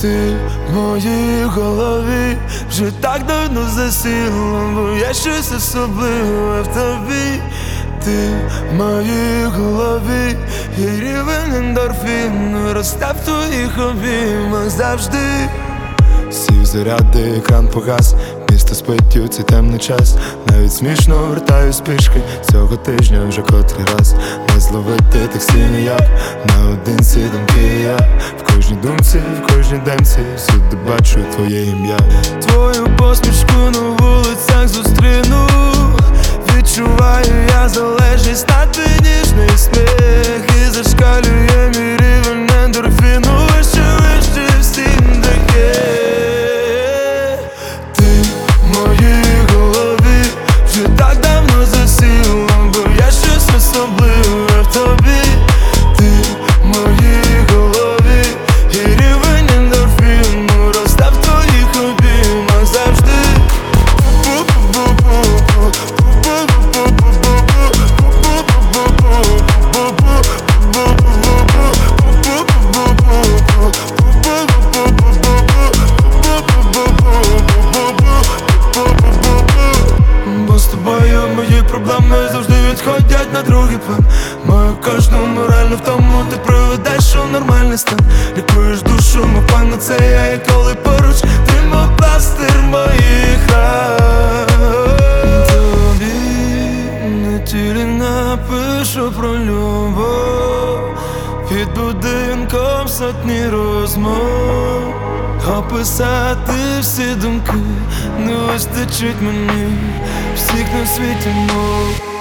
Ти в моїй голові вже так давно засіла, бо є щось особливе в тобі. Ти в моїй голові, і рівень ендорфіну росте в твоїх обіймах завжди. Сів заряди, екран погас, місто спить у цей темний час. Навіть смішно вертаюсь пішки, цього тижня вже котрий раз. Не зловити таксі ніяк, наодинці думки я. В кожній думці, в кожній демці, всюди бачу твоє ім'я. Твою посмішку на вулицях зустріну. Відчуваю я залежність на твій ніжний сміх. І зашкалює мій рівень ендорфіну вище всім таке. Ти в моїй голові вже так давно засіла, бо є щось особливе в тобі. Ти в моїй голові, і рівень ендорфіну росте в твоїх обіймах завжди. Бо з тобою мої проблеми завжди відходять на другий план. Мою кожну моральну втому ти приведеш у нормальний стан. Лікуєш душу, мов панацея, і коли поруч ти мов пластир моїх ран. Тобі на тілі напишу про любов, під будинком сотні розмов. Описати всі думки не вистачить мені всіх на світі мов.